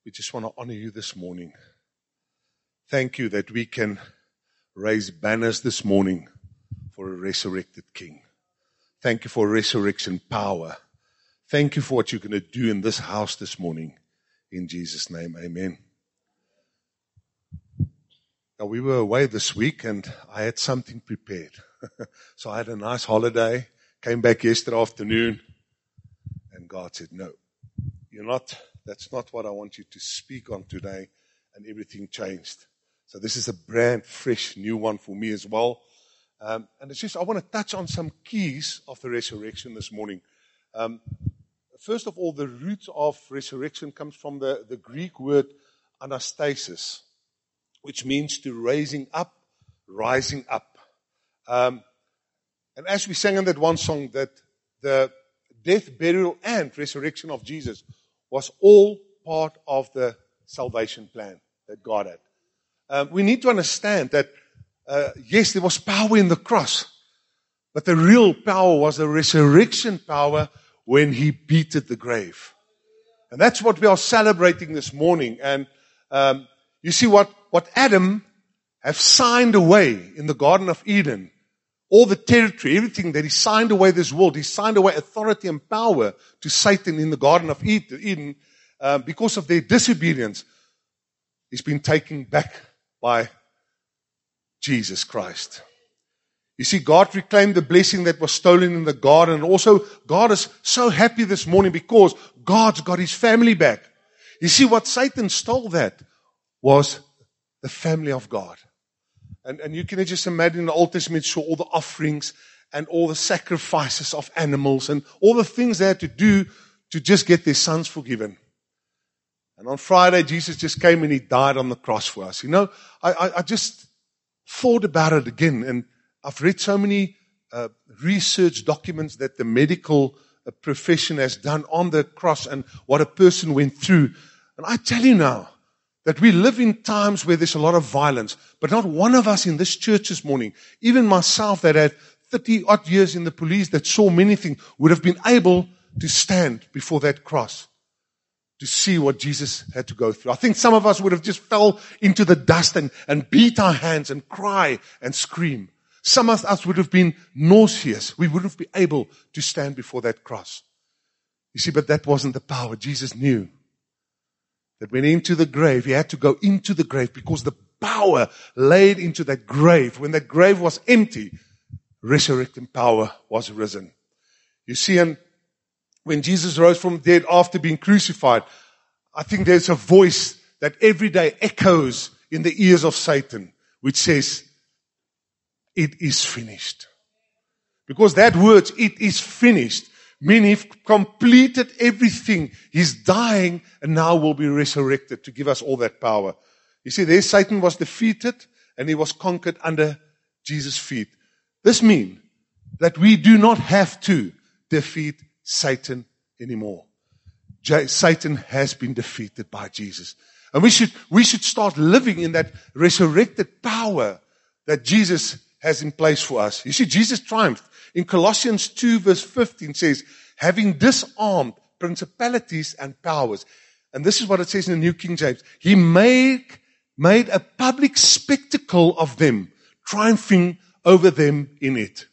We just want to honor you this morning. Thank you that we can raise banners this morning for a resurrected King. Thank you for resurrection power. Thank you for what you're going to do in this house this morning. In Jesus' name, amen. Now, we were away this week and I had something prepared. So I had a nice holiday, came back yesterday afternoon, and God said, no, that's not what I want you to speak on today, and everything changed. So this is a brand fresh new one for me as well. And it's just, I want to touch on some keys of the resurrection this morning. First of all, the root of resurrection comes from the Greek word anastasis, which means to raising up, rising up. And as we sang in that one song, that the death, burial, and resurrection of Jesus was all part of the salvation plan that God had. We need to understand that, yes, there was power in the cross, but the real power was the resurrection power when He beat the grave. And that's what we are celebrating this morning. And you see what Adam have signed away in the Garden of Eden, all the territory, everything that he signed away this world, he signed away authority and power to Satan in the Garden of Eden because of their disobedience. He's been taken back by Jesus Christ. You see, God reclaimed the blessing that was stolen in the garden. And also, God is so happy this morning because God's got His family back. You see, what Satan stole that was the family of God. And you can just imagine in the Old Testament, saw all the offerings and all the sacrifices of animals and all the things they had to do to just get their sons forgiven. And on Friday, Jesus just came and He died on the cross for us. You know, I just thought about it again, and I've read so many research documents that the medical profession has done on the cross and what a person went through. And I tell you now, that we live in times where there's a lot of violence, but not one of us in this church this morning, even myself that had 30 odd years in the police that saw many things, would have been able to stand before that cross to see what Jesus had to go through. I think some of us would have just fell into the dust and beat our hands and cry and scream. Some of us would have been nauseous. We wouldn't be able to stand before that cross. You see, but that wasn't the power. Jesus knew that when into the grave, He had to go into the grave because the power laid into that grave. When that grave was empty, resurrecting power was risen. You see, and when Jesus rose from the dead after being crucified, I think there's a voice that every day echoes in the ears of Satan, which says, it is finished. Because that word, it is finished, meaning He completed everything. He's dying and now will be resurrected to give us all that power. You see, there Satan was defeated and he was conquered under Jesus' feet. This means that we do not have to defeat Satan anymore. Satan has been defeated by Jesus. And we should start living in that resurrected power that Jesus has in place for us. You see, Jesus triumphed. In Colossians 2 verse 15 says, having disarmed principalities and powers. And this is what it says in the New King James. He made a public spectacle of them, triumphing over them in it.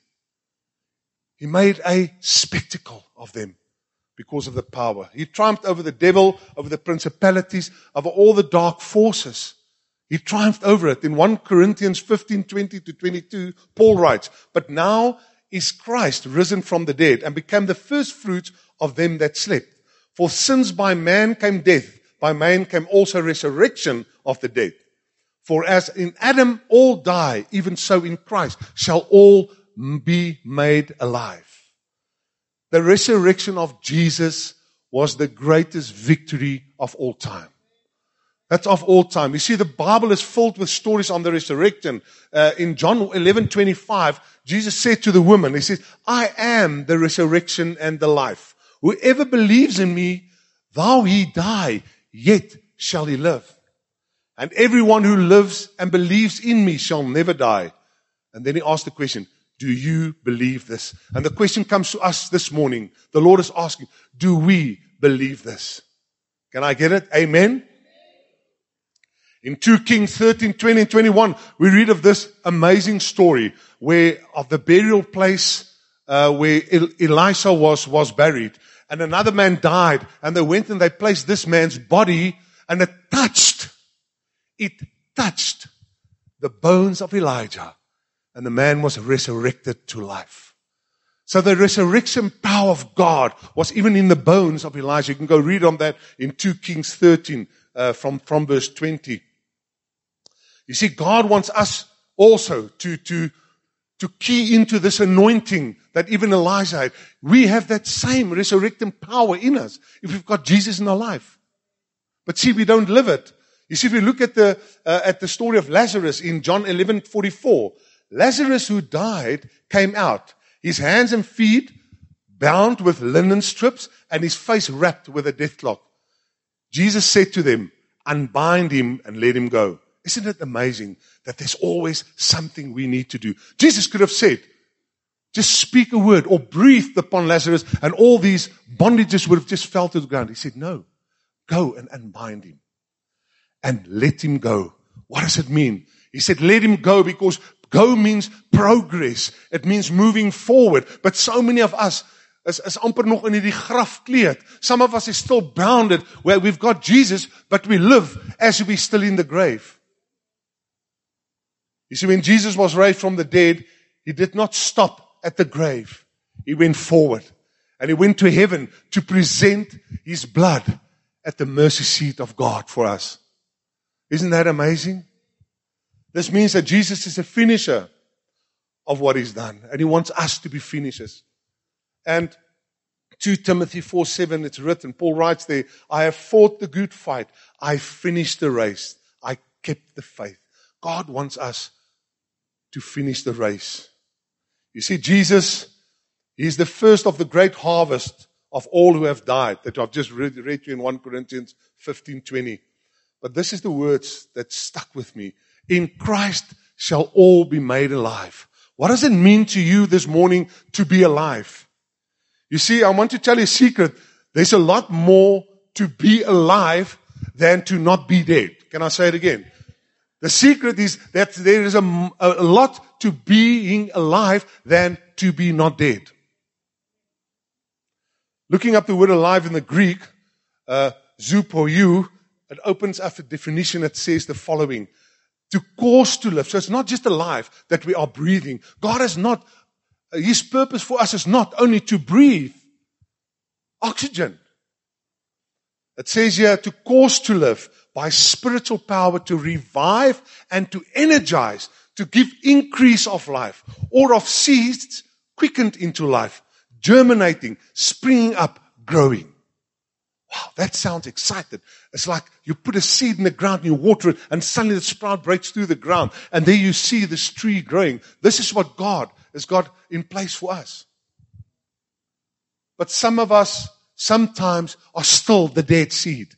He made a spectacle of them because of the power. He triumphed over the devil, over the principalities, over all the dark forces. He triumphed over it. In 1 Corinthians 15:20-22, Paul writes, but now is Christ risen from the dead and became the first fruits of them that slept. For since by man came death, by man came also resurrection of the dead. For as in Adam all die, even so in Christ shall all be made alive. The resurrection of Jesus was the greatest victory of all time. That's of all time. You see, the Bible is filled with stories on the resurrection. In John 11:25, Jesus said to the woman, He says, I am the resurrection and the life. Whoever believes in me, though he die, yet shall he live. And everyone who lives and believes in me shall never die. And then He asked the question, do you believe this? And the question comes to us this morning. The Lord is asking, do we believe this? Can I get it? Amen? In 2 Kings 13, 20 and 21, we read of this amazing story of the burial place where Elisha was buried. And another man died, and they went and they placed this man's body, and it touched the bones of Elijah. And the man was resurrected to life. So the resurrection power of God was even in the bones of Elijah. You can go read on that in 2 Kings 13 from verse 20. You see, God wants us also to key into this anointing that even Elijah had. We have that same resurrecting power in us if we've got Jesus in our life. But see, we don't live it. You see, if we look at the story of Lazarus in John 11:44, Lazarus who died came out, his hands and feet bound with linen strips and his face wrapped with a death cloth. Jesus said to them, unbind him and let him go. Isn't it amazing that there's always something we need to do? Jesus could have said, just speak a word or breathed upon Lazarus and all these bondages would have just fell to the ground. He said, no, go and unbind him and let him go. What does it mean? He said, let him go, because go means progress. It means moving forward. But so many of us is amper nog in die grafkleed. Some of us is still bounded where we've got Jesus, but we live as if we're still in the grave. You see, when Jesus was raised from the dead, he did not stop at the grave. He went forward. And he went to heaven to present his blood at the mercy seat of God for us. Isn't that amazing? This means that Jesus is a finisher of what he's done. And he wants us to be finishers. And 2 Timothy 4:7, it's written, Paul writes there, I have fought the good fight. I finished the race. I kept the faith. God wants us to finish the race. You see, Jesus, he's the first of the great harvest of all who have died, that I've just read to you in 1 Corinthians 15:20. But this is the words that stuck with me. In Christ shall all be made alive. What does it mean to you this morning to be alive? You see, I want to tell you a secret. There's a lot more to be alive than to not be dead. Can I say it again? The secret is that there is a lot to being alive than to be not dead. Looking up the word alive in the Greek, zoopou, it opens up a definition that says the following. To cause to live. So it's not just alive that we are breathing. God has not, his purpose for us is not only to breathe oxygen. It says here to cause to live by spiritual power, to revive and to energize, to give increase of life, or of seeds quickened into life, germinating, springing up, growing. Wow, that sounds exciting. It's like you put a seed in the ground and you water it and suddenly the sprout breaks through the ground and there you see this tree growing. This is what God has got in place for us. But some of us sometimes are still the dead seed.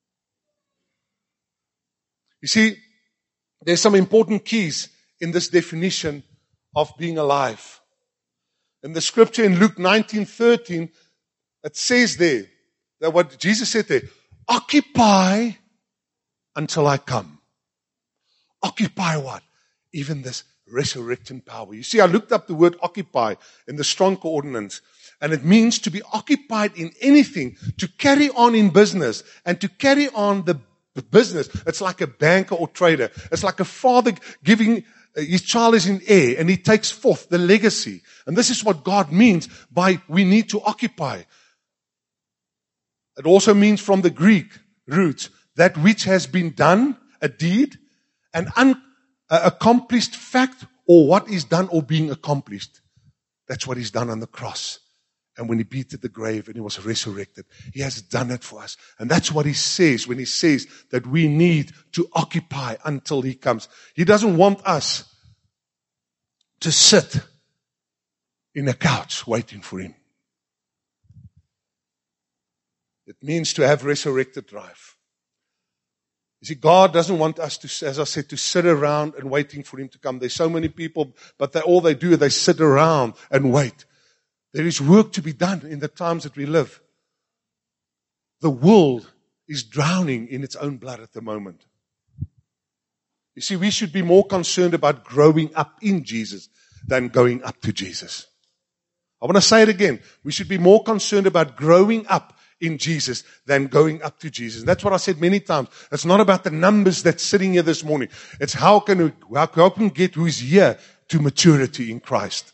You see, there's some important keys in this definition of being alive. In the scripture in Luke 19:13, it says there, that what Jesus said there, occupy until I come. Occupy what? Even this resurrecting power. You see, I looked up the word occupy in the Strong Concordance, and it means to be occupied in anything, to carry on in business, and to carry on the business. It's like a banker or trader. It's like a father giving his child is in air, and he takes forth the legacy. And this is what God means by we need to occupy. It also means from the Greek roots, that which has been done, a deed, an accomplished fact, or what is done or being accomplished. That's what he's done on the cross. And when he beat at the grave and he was resurrected, he has done it for us. And that's what he says when he says that we need to occupy until he comes. He doesn't want us to sit in a couch waiting for him. It means to have resurrected life. You see, God doesn't want us to, as I said, to sit around and waiting for him to come. There's so many people, but all they do is they sit around and wait. There is work to be done in the times that we live. The world is drowning in its own blood at the moment. You see, we should be more concerned about growing up in Jesus than going up to Jesus. I want to say it again. We should be more concerned about growing up in Jesus than going up to Jesus. That's what I said many times. It's not about the numbers that's sitting here this morning. It's how can we get who is here to maturity in Christ.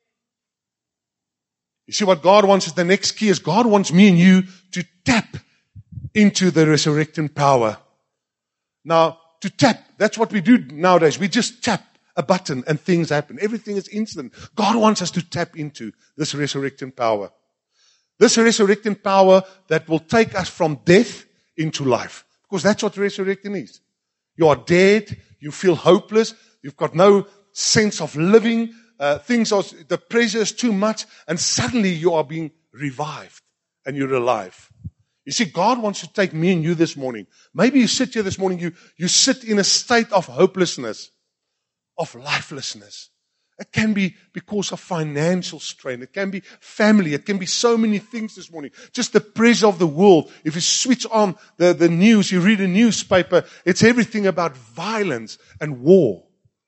You see what God wants is the next key is God wants me and you to tap into the resurrecting power. Now, to tap, that's what we do nowadays. We just tap a button and things happen. Everything is instant. God wants us to tap into this resurrecting power. This resurrecting power that will take us from death into life. Because that's what resurrecting is. You are dead. You feel hopeless. You've got no sense of living. The pressure is too much. And suddenly you are being revived. And you're alive. You see, God wants to take me and you this morning. Maybe you sit here this morning. You sit in a state of hopelessness. Of lifelessness. It can be because of financial strain. It can be family. It can be so many things this morning. Just the pressure of the world. If you switch on the news, you read a newspaper, it's everything about violence and war.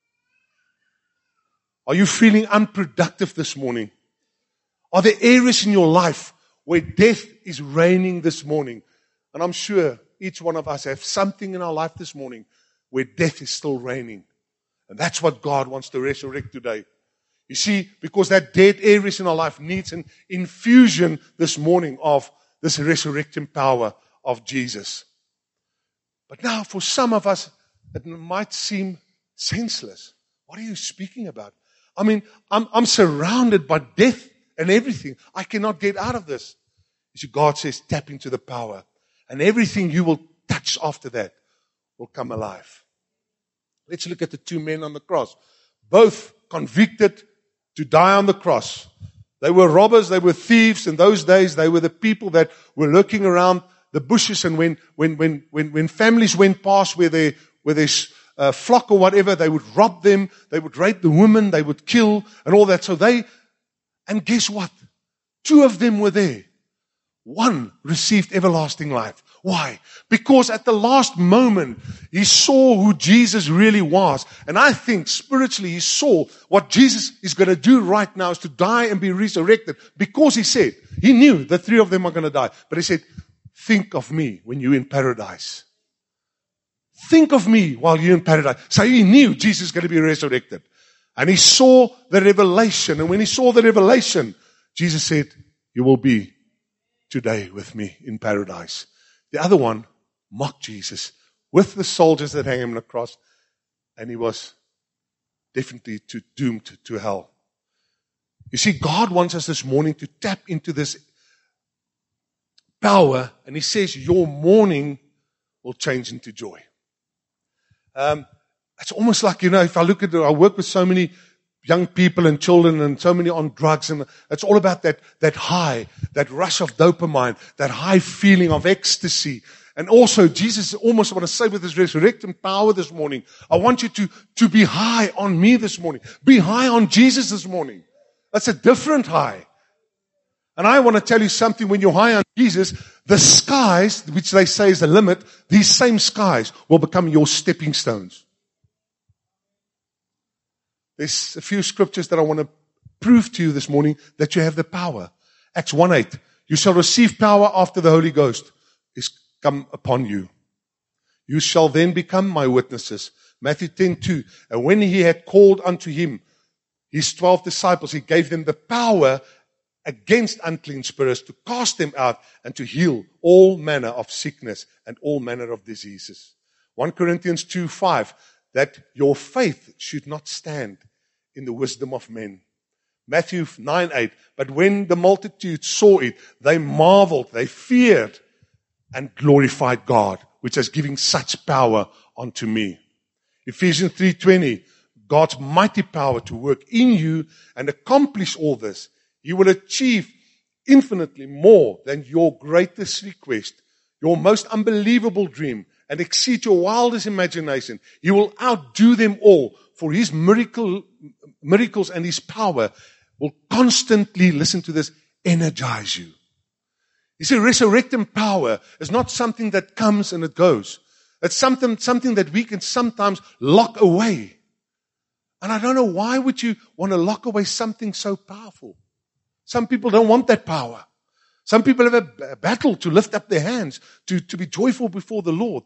Are you feeling unproductive this morning? Are there areas in your life where death is reigning this morning? And I'm sure each one of us have something in our life this morning where death is still reigning. And that's what God wants to resurrect today. You see, because that dead areas in our life needs an infusion this morning of this resurrecting power of Jesus. But now for some of us, it might seem senseless. What are you speaking about? I mean, I'm surrounded by death and everything. I cannot get out of this. You see, God says, tap into the power. And everything you will touch after that will come alive. Let's look at the two men on the cross. Both convicted to die on the cross. They were robbers, they were thieves. In those days, they were the people that were lurking around the bushes. And when families went past where there's flock or whatever, they would rob them, they would rape the women, they would kill and all that. And guess what? Two of them were there. One received everlasting life. Why? Because at the last moment, he saw who Jesus really was. And I think spiritually he saw what Jesus is going to do right now is to die and be resurrected. Because he knew the three of them are going to die. But he said, think of me when you're in paradise. Think of me while you're in paradise. So he knew Jesus is going to be resurrected. And he saw the revelation. And when he saw the revelation, Jesus said, you will be today with me in paradise. The other one mocked Jesus with the soldiers that hang him on the cross. And he was definitely doomed to hell. You see, God wants us this morning to tap into this power. And he says, your mourning will change into joy. It's almost like, if I work with so many young people and children and so many on drugs, and it's all about that high, that rush of dopamine, that high feeling of ecstasy. And also, Jesus almost want to say with his resurrecting power this morning, I want you to be high on me this morning. Be high on Jesus this morning. That's a different high. And I want to tell you something, when you're high on Jesus, the skies, which they say is the limit, these same skies will become your stepping stones. There's a few scriptures that I want to prove to you this morning that you have the power. Acts 1:8. You shall receive power after the Holy Ghost is come upon you. You shall then become my witnesses. Matthew 10:2. And when he had called unto him his 12 disciples, he gave them the power against unclean spirits to cast them out and to heal all manner of sickness and all manner of diseases. 1 Corinthians 2:5. That your faith should not stand in the wisdom of men. Matthew 9:8. But when the multitude saw it, they marveled, they feared, and glorified God, which has given such power unto me. Ephesians 3:20. God's mighty power to work in you and accomplish all this. You will achieve infinitely more than your greatest request, your most unbelievable dream, and exceed your wildest imagination. He will outdo them all, for his miracles and his power will constantly, listen to this, energize you. You see, resurrecting power is not something that comes and it goes. It's something that we can sometimes lock away. And I don't know, why would you want to lock away something so powerful? Some people don't want that power. Some people have a battle to lift up their hands, to be joyful before the Lord.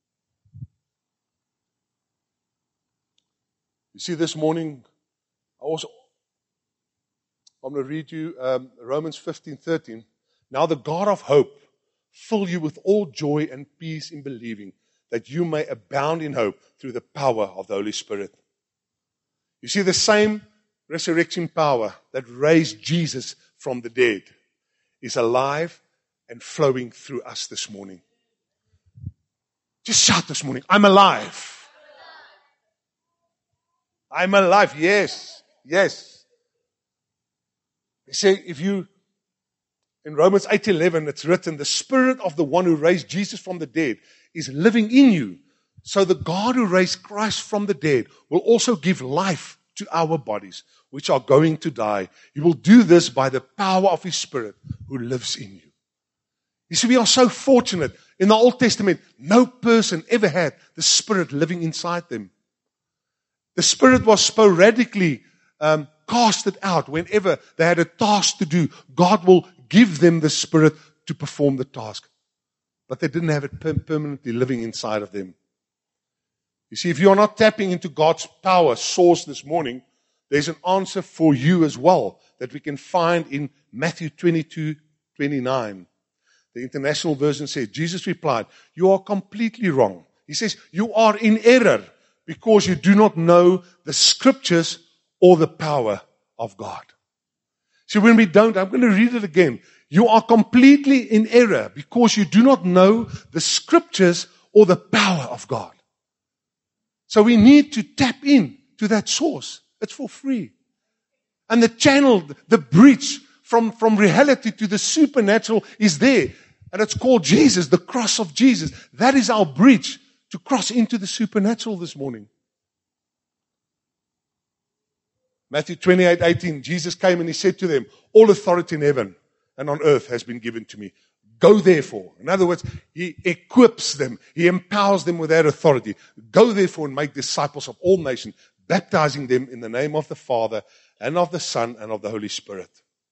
You see, this morning, I'm going to read you Romans 15:13. Now the God of hope fill you with all joy and peace in believing, that you may abound in hope through the power of the Holy Spirit. You see, the same resurrection power that raised Jesus from the dead is alive and flowing through us this morning. Just shout this morning, I'm alive. I'm alive. Yes. Yes. They say in Romans 8:11, it's written, the Spirit of the one who raised Jesus from the dead is living in you. So the God who raised Christ from the dead will also give life to our bodies, which are going to die. He will do this by the power of His Spirit who lives in you. You see, we are so fortunate. In the Old Testament, no person ever had the Spirit living inside them. The Spirit was sporadically casted out whenever they had a task to do. God will give them the Spirit to perform the task. But they didn't have it permanently living inside of them. You see, if you are not tapping into God's power source this morning, there's an answer for you as well that we can find in Matthew 22:29. The International Version says, Jesus replied, you are completely wrong. He says, you are in error because you do not know the Scriptures or the power of God. See, when we don't, I'm going to read it again. You are completely in error because you do not know the Scriptures or the power of God. So we need to tap in to that source. It's for free. And the channel, the bridge from reality to the supernatural is there. And it's called Jesus, the cross of Jesus. That is our bridge to cross into the supernatural this morning. Matthew 28:18, Jesus came and He said to them, all authority in heaven and on earth has been given to me. Go therefore. In other words, He equips them. He empowers them with that authority. Go therefore and make disciples of all nations, baptizing them in the name of the Father and of the Son and of the Holy Spirit.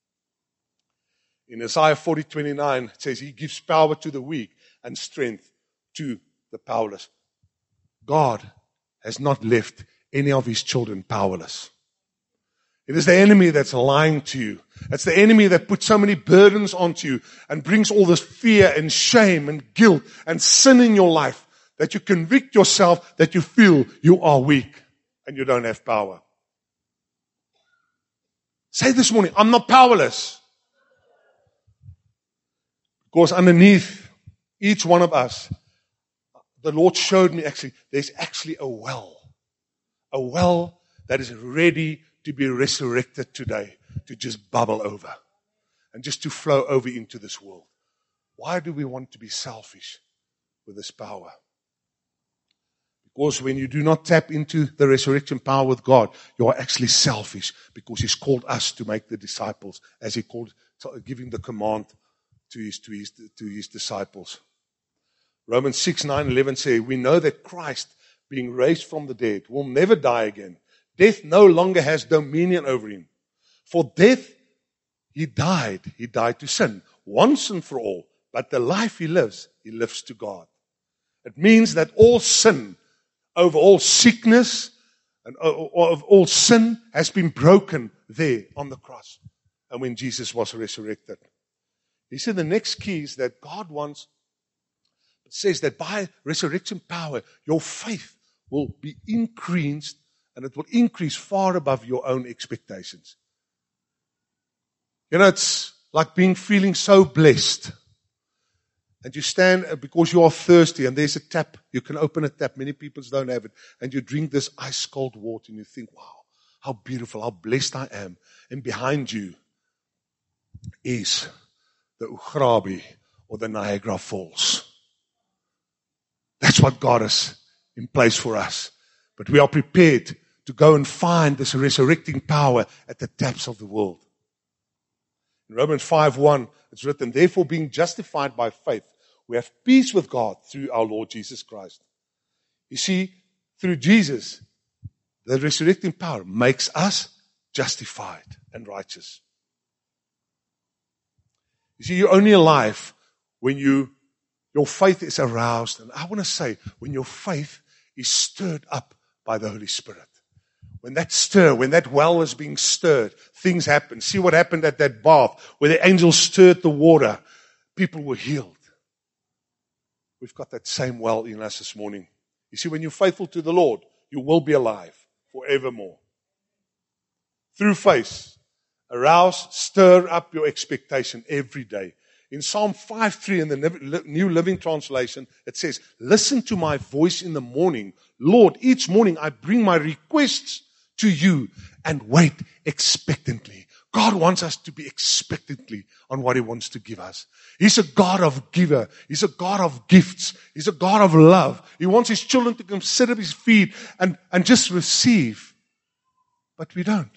In Isaiah 40:29, it says, He gives power to the weak and strength to the powerless. God has not left any of His children powerless. It is the enemy that's lying to you. It's the enemy that puts so many burdens onto you and brings all this fear and shame and guilt and sin in your life that you convict yourself that you feel you are weak and you don't have power. Say this morning, I'm not powerless. Because underneath each one of us, the Lord showed me there's actually a well that is ready to be resurrected today, to just bubble over and just to flow over into this world. Why do we want to be selfish with this power? Because when you do not tap into the resurrection power with God, you are actually selfish, because He's called us to make the disciples, as He called, giving the command to his disciples. Romans 6:9-11 say, we know that Christ, being raised from the dead, will never die again. Death no longer has dominion over Him. For death, He died to sin, once and for all. But the life He lives to God. It means that all sin, over all sickness, and of all sin has been broken there on the cross. And when Jesus was resurrected. He said the next key is that God wants, it says that by resurrection power, your faith will be increased, and it will increase far above your own expectations. You know, it's like feeling so blessed. And you stand because you are thirsty and there's a tap. You can open a tap. Many people don't have it. And you drink this ice cold water and you think, wow, how beautiful, how blessed I am. And behind you is the Ugrabi or the Niagara Falls. That's what God has in place for us. But we are prepared to go and find this resurrecting power at the taps of the world. In Romans 5:1, it's written, therefore being justified by faith, We have peace with God through our Lord Jesus Christ. You see, through Jesus, the resurrecting power makes us justified and righteous. You see, you're only alive when your faith is aroused. And I want to say, when your faith is stirred up by the Holy Spirit. When that well is being stirred, things happen. See what happened at that bath, where the angels stirred the water. People were healed. We've got that same well in us this morning. You see, when you're faithful to the Lord, you will be alive forevermore. Through faith, arouse, stir up your expectation every day. In Psalm 5:3 in the New Living Translation, it says, listen to my voice in the morning. Lord, each morning I bring my requests to you and wait expectantly. God wants us to be expectantly on what He wants to give us. He's a God of giver. He's a God of gifts. He's a God of love. He wants His children to consider His feet and just receive. But we don't.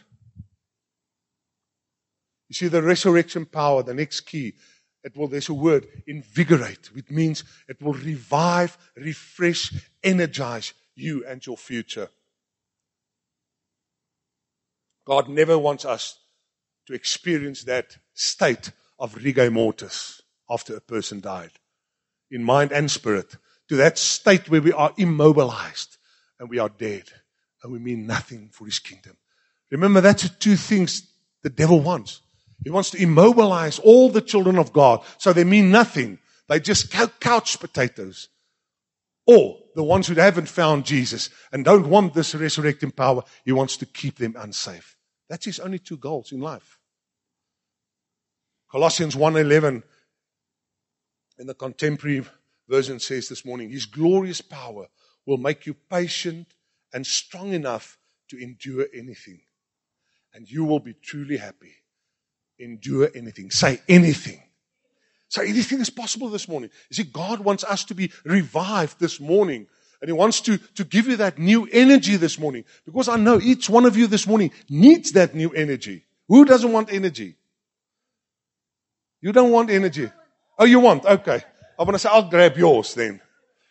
You see, the resurrection power, the next key, there's a word, invigorate, which means it will revive, refresh, energize you and your future. God never wants us to experience that state of rigor mortis after a person died, in mind and spirit, to that state where we are immobilized and we are dead and we mean nothing for His kingdom. Remember, that's the two things the devil wants. He wants to immobilize all the children of God so they mean nothing. They just couch potatoes. Or the ones who haven't found Jesus and don't want this resurrecting power, He wants to keep them unsafe. That's His only two goals in life. Colossians 1:11 in the contemporary version says this morning, His glorious power will make you patient and strong enough to endure anything. And you will be truly happy. Endure anything. Say anything. So anything is possible this morning. You see, God wants us to be revived this morning. And He wants to give you that new energy this morning. Because I know each one of you this morning needs that new energy. Who doesn't want energy? You don't want energy. Oh, you want? Okay. I want to say, I'll grab yours then.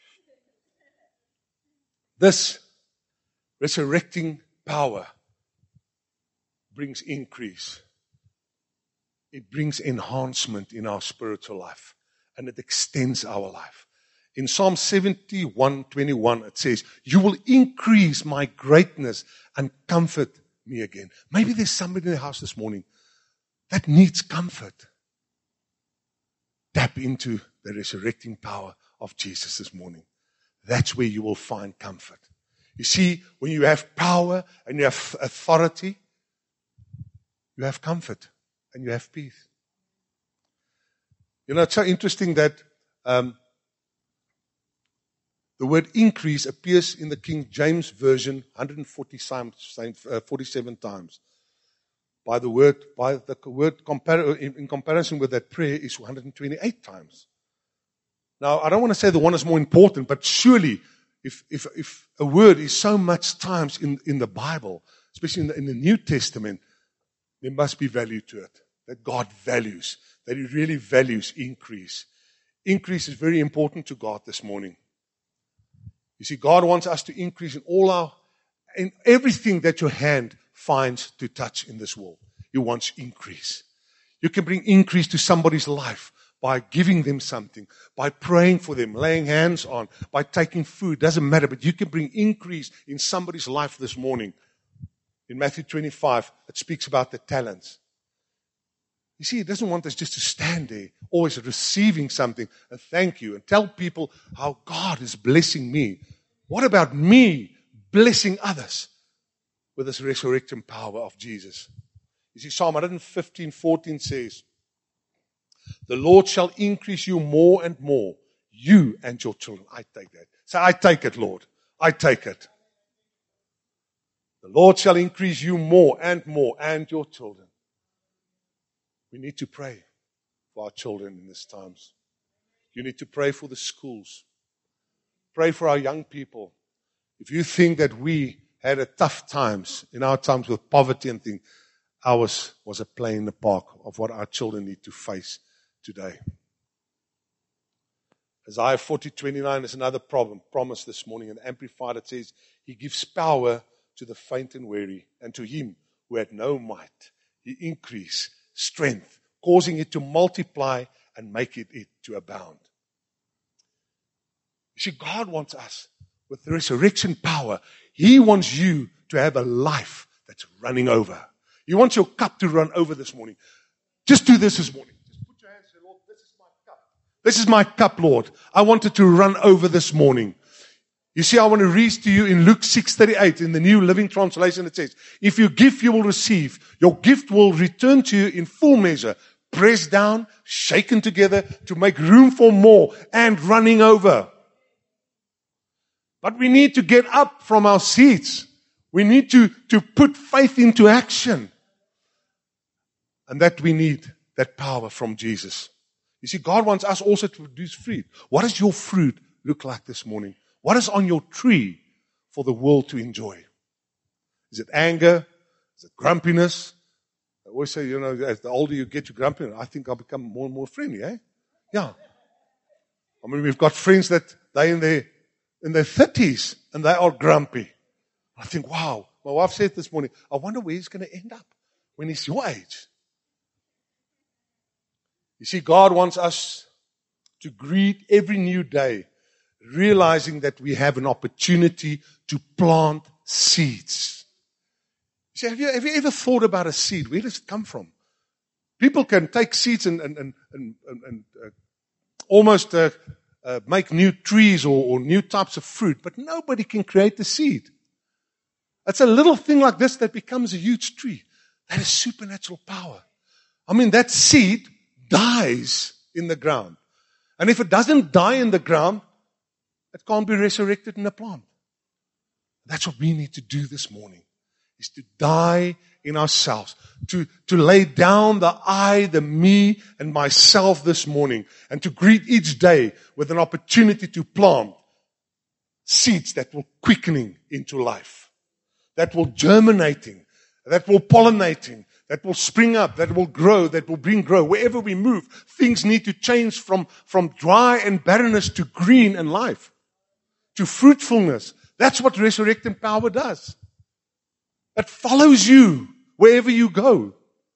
This resurrecting power brings increase. It brings enhancement in our spiritual life. And it extends our life. In Psalm 71:21, it says, you will increase my greatness and comfort me again. Maybe there's somebody in the house this morning that needs comfort. Tap into the resurrecting power of Jesus this morning. That's where you will find comfort. You see, when you have power and you have authority, you have comfort and you have peace. You know, it's so interesting that the word increase appears in the King James Version 147 times. In comparison with that prayer is 128 times. Now, I don't want to say the one is more important, but surely if a word is so much times in the Bible, especially in the New Testament, there must be value to it. That God values, that He really values increase. Increase is very important to God this morning. You see, God wants us to increase in everything that your hand finds to touch in this world. He wants increase. You can bring increase to somebody's life by giving them something, by praying for them, laying hands on, by taking food. Doesn't matter, but you can bring increase in somebody's life this morning. In Matthew 25, it speaks about the talents. You see, He doesn't want us just to stand there, always receiving something and thank you and tell people how God is blessing me. What about me blessing others with this resurrection power of Jesus? You see, Psalm 115:14 says, the Lord shall increase you more and more, you and your children. I take that. Say, I take it, Lord. I take it. The Lord shall increase you more and your children. We need to pray for our children in these times. You need to pray for the schools. Pray for our young people. If you think that we had a tough times in our times with poverty and things, ours was a play in the park of what our children need to face today. Isaiah 40:29 is another promise this morning. In the Amplified it says, He gives power to the faint and weary, and to him who had no might, He increase strength, causing it to multiply and make it to abound. You see, God wants us with the resurrection power. He wants you to have a life that's running over. He wants your cup to run over this morning. Just do this morning. Just put your hands and say, Lord, this is my cup. This is my cup, Lord. I want it to run over this morning. You see, I want to read to you in Luke 6:38 in the New Living Translation. It says, if you give, you will receive. Your gift will return to you in full measure, pressed down, shaken together to make room for more and running over. But we need to get up from our seats. We need to put faith into action. And that we need that power from Jesus. You see, God wants us also to produce fruit. What does your fruit look like this morning? What is on your tree for the world to enjoy? Is it anger? Is it grumpiness? I always say, as the older you get to grumpiness, I think I'll become more and more friendly, eh? Yeah. I mean, we've got friends that they're in their 30s and they are grumpy. I think, wow. My wife said this morning, I wonder where he's going to end up when he's your age. You see, God wants us to greet every new day, realizing that we have an opportunity to plant seeds. You see, have you ever thought about a seed? Where does it come from? People can take seeds and almost make new trees or new types of fruit, but nobody can create the seed. It's a little thing like this that becomes a huge tree. That is supernatural power. I mean, that seed dies in the ground. And if it doesn't die in the ground, it can't be resurrected in a plant. That's what we need to do this morning, is to die in ourselves, to lay down the I, the me, and myself this morning, and to greet each day with an opportunity to plant seeds that will quickening into life, that will germinating, that will pollinating, that will spring up, that will grow, that will bring growth. Wherever we move, things need to change from dry and barrenness to green and life, to fruitfulness. That's what resurrecting power does. It follows you wherever you go.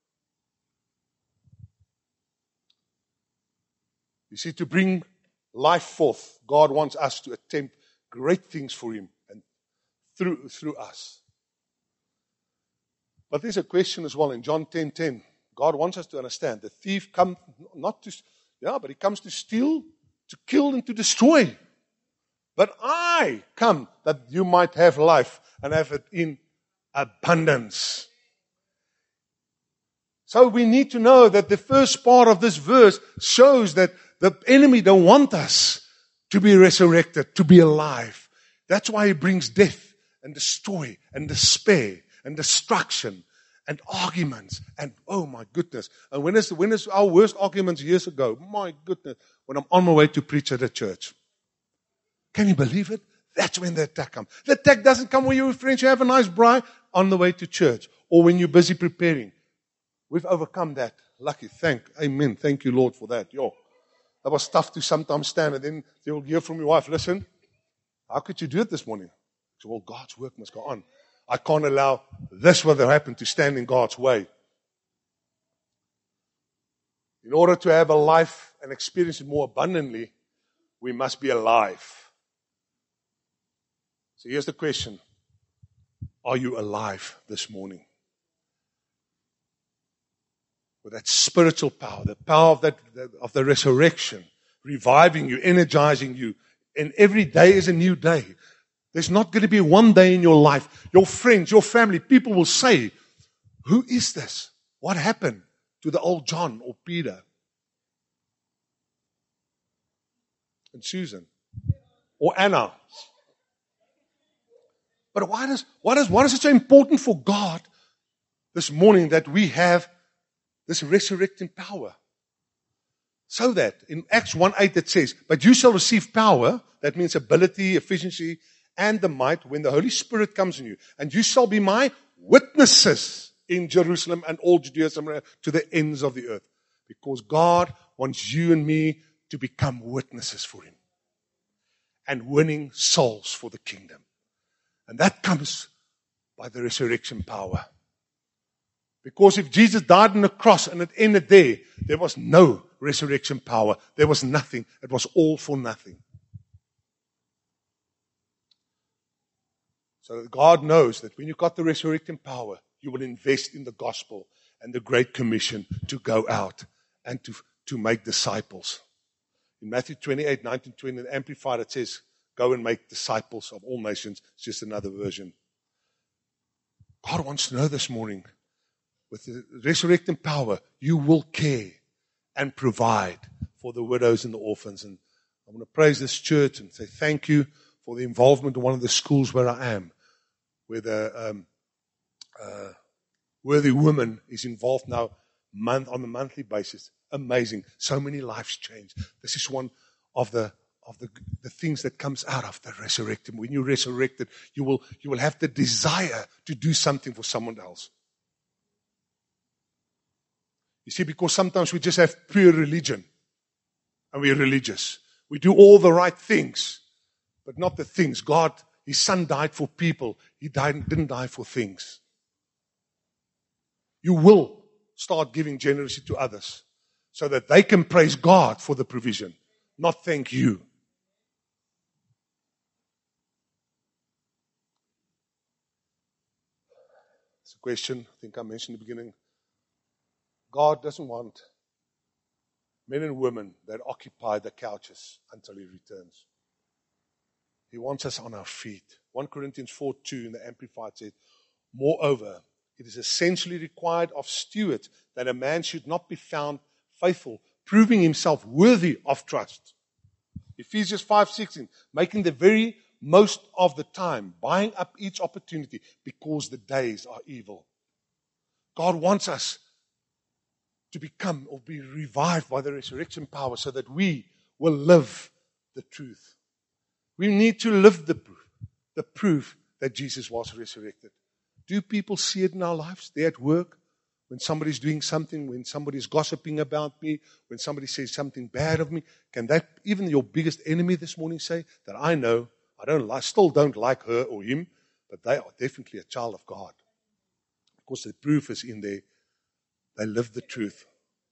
You see, to bring life forth, God wants us to attempt great things for Him and through us. But there's a question as well in John 10:10. God wants us to understand the thief comes not to, but he comes to steal, to kill, and to destroy. But I come that you might have life and have it in abundance. So we need to know that the first part of this verse shows that the enemy don't want us to be resurrected, to be alive. That's why he brings death and destroy and despair and destruction and arguments and oh my goodness. And when is our worst arguments years ago? My goodness, when I'm on my way to preach at a church. Can you believe it? That's when the attack comes. The attack doesn't come when you're with friends, you have a nice braai on the way to church or when you're busy preparing. We've overcome that. Lucky. Amen. Thank you, Lord, for that. That was tough to sometimes stand and then you'll hear from your wife, listen, how could you do it this morning? So, well, God's work must go on. I can't allow this what happened to stand in God's way. In order to have a life and experience it more abundantly, we must be alive. So here's the question. Are you alive this morning? With that spiritual power, the power of the resurrection, reviving you, energizing you. And every day is a new day. There's not going to be one day in your life, your friends, your family, people will say, who is this? What happened to the old John or Peter? And Susan? Or Anna? But why is it so important for God this morning that we have this resurrecting power? So that in Acts 1:8 it says, but you shall receive power, that means ability, efficiency, and the might when the Holy Spirit comes in you. And you shall be my witnesses in Jerusalem and all Judea to the ends of the earth. Because God wants you and me to become witnesses for Him. and winning souls for the kingdom. And that comes by the resurrection power. Because if Jesus died on the cross and it ended there was no resurrection power. There was nothing. It was all for nothing. So God knows that when you got the resurrecting power, you will invest in the gospel and the Great Commission to go out and to make disciples. In Matthew 28, 19, 20, in the Amplified, it says, go and make disciples of all nations. It's just another version. God wants to know this morning, with the resurrecting power, you will care and provide for the widows and the orphans. And I want to praise this church and say thank you for the involvement in one of the schools where I am, where the Worthy Woman is involved now on a monthly basis. Amazing. So many lives changed. This is one of the things that comes out of the resurrected. When you're resurrected, you will have the desire to do something for someone else. You see, because sometimes we just have pure religion and we're religious. We do all the right things, but not the things. God, His Son died for people. He didn't die for things. You will start giving generously to others so that they can praise God for the provision, not thank you. It's a question I think I mentioned in the beginning. God doesn't want men and women that occupy the couches until He returns. He wants us on our feet. 1 Corinthians 4:2 in the Amplified says, moreover, it is essentially required of stewards that a man should not be found faithful, proving himself worthy of trust. Ephesians 5:16, making the very most of the time, buying up each opportunity because the days are evil. God wants us to become or be revived by the resurrection power so that we will live the truth. We need to live the proof that Jesus was resurrected. Do people see it in our lives? They're at work, when somebody's doing something, when somebody's gossiping about me, when somebody says something bad of me. Can that, even your biggest enemy this morning, say that I know, still don't like her or him, but they are definitely a child of God. Because the proof is in there. They live the truth.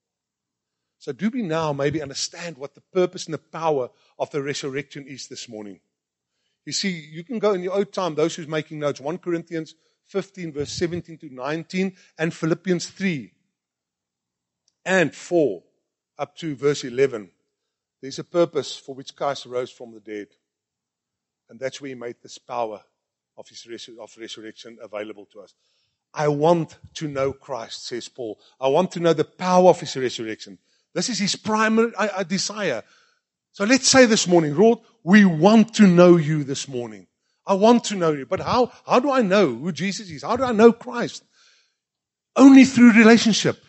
So do we now maybe understand what the purpose and the power of the resurrection is this morning? You see, you can go in your own time, those who's making notes, 1 Corinthians 15, verse 17 to 19, and Philippians 3 and 4, up to verse 11. There's a purpose for which Christ rose from the dead. And that's where He made this power of His resurrection available to us. I want to know Christ, says Paul. I want to know the power of His resurrection. This is His primary desire. So let's say this morning, Lord, we want to know You this morning. I want to know You. But how do I know who Jesus is? How do I know Christ? Only through relationship.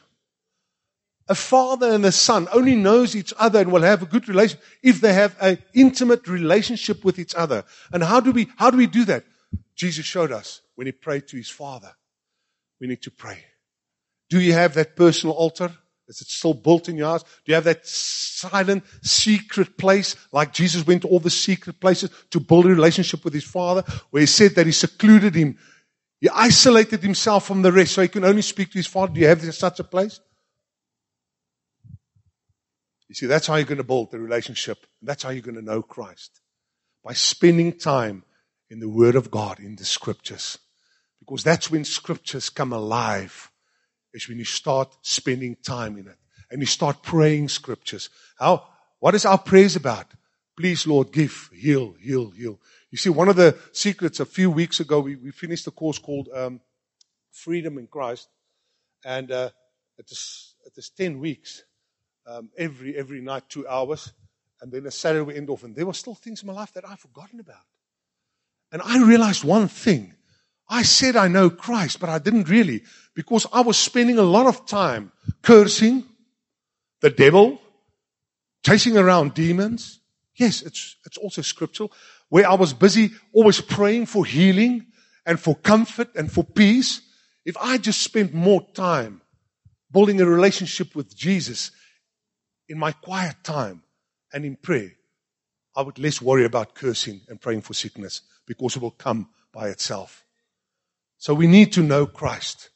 A father and a son only knows each other and will have a good relationship if they have an intimate relationship with each other. And how do we do that? Jesus showed us when He prayed to His Father. We need to pray. Do you have that personal altar? Is it still built in your house? Do you have that silent, secret place like Jesus went to all the secret places to build a relationship with His Father, where He said that He secluded Him. He isolated Himself from the rest so He can only speak to His Father. Do you have such a place? You see, that's how you're going to build the relationship. That's how you're going to know Christ. By spending time in the Word of God, in the Scriptures. Because that's when Scriptures come alive. Is when you start spending time in it. And you start praying Scriptures. What is our prayers about? Please, Lord, give, heal, heal, heal. You see, one of the secrets, a few weeks ago, we finished a course called Freedom in Christ. And it is 10 weeks. Every night, 2 hours. And then a Saturday we end off. And there were still things in my life that I've forgotten about. And I realized one thing. I said I know Christ, but I didn't really, because I was spending a lot of time cursing the devil, chasing around demons. Yes, it's also scriptural, where I was busy always praying for healing and for comfort and for peace. If I just spent more time building a relationship with Jesus in my quiet time and in prayer, I would less worry about cursing and praying for sickness, because it will come by itself. So we need to know Christ.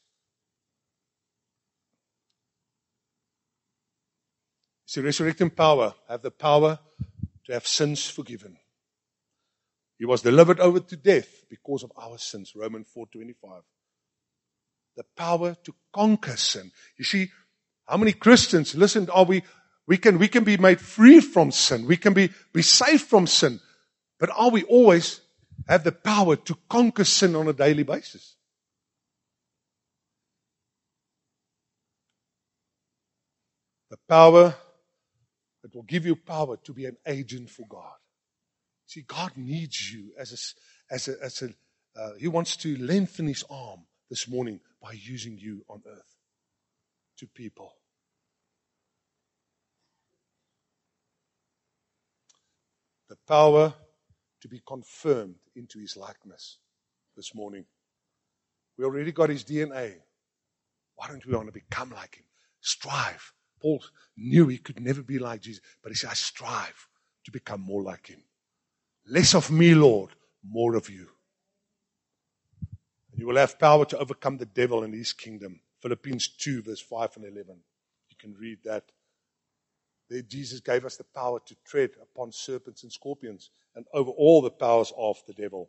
See, resurrecting power have the power to have sins forgiven. He was delivered over to death because of our sins, Romans 4:25. The power to conquer sin. You see, how many Christians, listen, we can be made free from sin. We can be safe from sin. But are we always have the power to conquer sin on a daily basis? The power that will give you power to be an agent for God. See, God needs you He wants to lengthen His arm this morning by using you on earth to people. The power to be confirmed into His likeness this morning. We already got His DNA. Why don't we want to become like Him? Strive. Paul knew he could never be like Jesus, but he said, I strive to become more like Him. Less of me, Lord, more of you. And you will have power to overcome the devil and his kingdom. Philippians 2, verse 5 and 11. You can read that. There Jesus gave us the power to tread upon serpents and scorpions and over all the powers of the devil.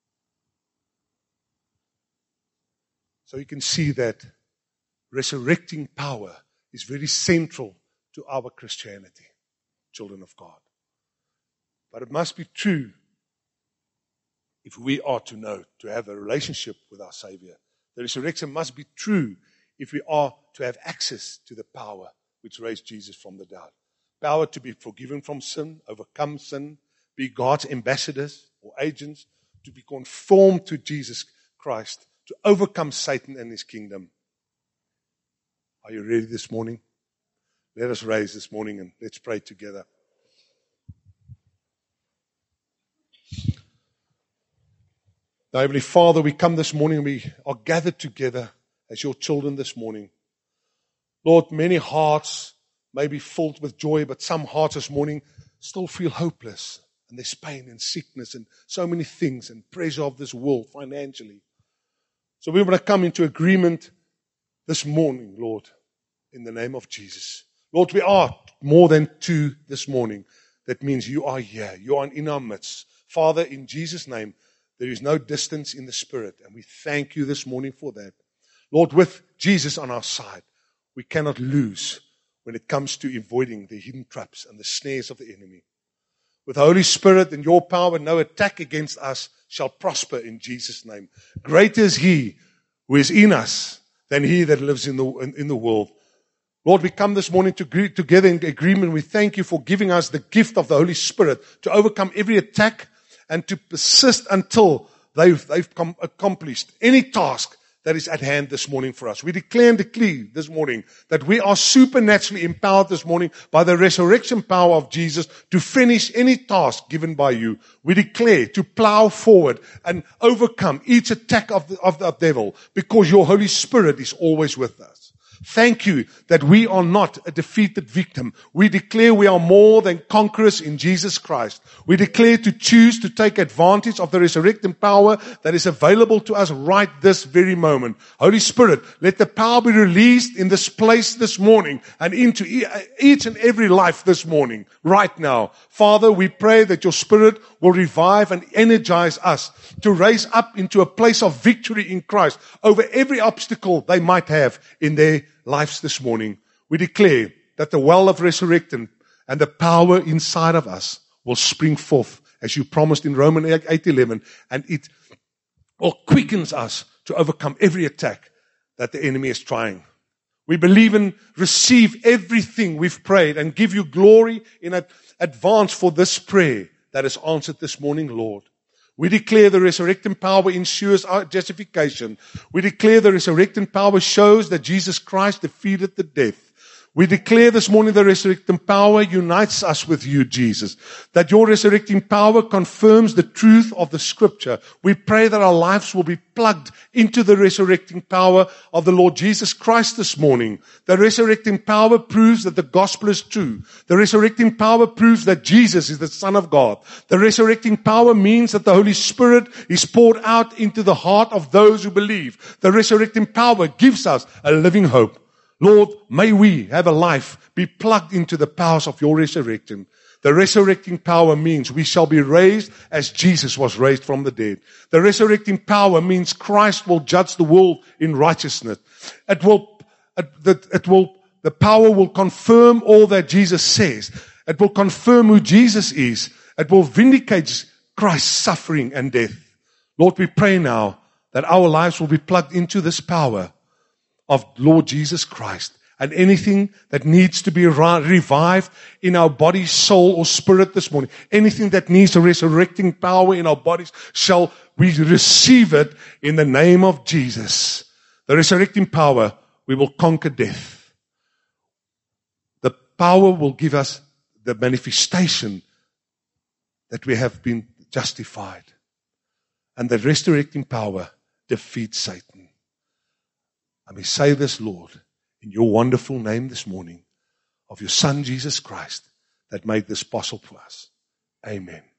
So you can see that resurrecting power is very central to our Christianity, children of God. But it must be true if we are to have a relationship with our Savior. The resurrection must be true if we are to have access to the power which raised Jesus from the dead. Power to be forgiven from sin, overcome sin, be God's ambassadors or agents, to be conformed to Jesus Christ, to overcome Satan and his kingdom. Are you ready this morning? Let us raise this morning and let's pray together. Now, Heavenly Father, we come this morning and we are gathered together as your children this morning. Lord, many hearts may be filled with joy, but some hearts this morning still feel hopeless. And there's pain and sickness and so many things and pressure of this world financially. So we want to come into agreement this morning, Lord, in the name of Jesus. Lord, we are more than two this morning. That means you are here. You are in our midst. Father, in Jesus' name, there is no distance in the Spirit. And we thank you this morning for that. Lord, with Jesus on our side, we cannot lose when it comes to avoiding the hidden traps and the snares of the enemy. With the Holy Spirit and your power, no attack against us shall prosper in Jesus' name. Greater is He who is in us than he that lives in the world. Lord, we come this morning together in agreement. We thank you for giving us the gift of the Holy Spirit to overcome every attack and to persist until they've accomplished any task that is at hand this morning for us. We declare and decree this morning that we are supernaturally empowered this morning by the resurrection power of Jesus to finish any task given by you. We declare to plow forward and overcome each attack of the devil because your Holy Spirit is always with us. Thank you that we are not a defeated victim. We declare we are more than conquerors in Jesus Christ. We declare to choose to take advantage of the resurrecting power that is available to us right this very moment. Holy Spirit, let the power be released in this place this morning and into each and every life this morning, right now. Father, we pray that your Spirit will revive and energize us to raise up into a place of victory in Christ over every obstacle they might have in their lives this morning. We declare that the well of resurrection and the power inside of us will spring forth as you promised in Romans 8:11, and it all quickens us to overcome every attack that the enemy is trying. We believe and receive everything we've prayed and give you glory in advance for this prayer that is answered this morning, Lord. We declare the resurrecting power ensures our justification. We declare the resurrecting power shows that Jesus Christ defeated the death. We declare this morning the resurrecting power unites us with you, Jesus. That your resurrecting power confirms the truth of the scripture. We pray that our lives will be plugged into the resurrecting power of the Lord Jesus Christ this morning. The resurrecting power proves that the gospel is true. The resurrecting power proves that Jesus is the Son of God. The resurrecting power means that the Holy Spirit is poured out into the heart of those who believe. The resurrecting power gives us a living hope. Lord, may we have a life be plugged into the powers of your resurrection. The resurrecting power means we shall be raised as Jesus was raised from the dead. The resurrecting power means Christ will judge the world in righteousness. The power will confirm all that Jesus says. It will confirm who Jesus is. It will vindicate Christ's suffering and death. Lord, we pray now that our lives will be plugged into this power of Lord Jesus Christ, and anything that needs to be revived in our body, soul, or spirit this morning, anything that needs a resurrecting power in our bodies, shall we receive it in the name of Jesus. The resurrecting power, we will conquer death. The power will give us the manifestation that we have been justified. And the resurrecting power defeats Satan. I may say this, Lord, in your wonderful name this morning, of your Son, Jesus Christ, that made this possible for us. Amen.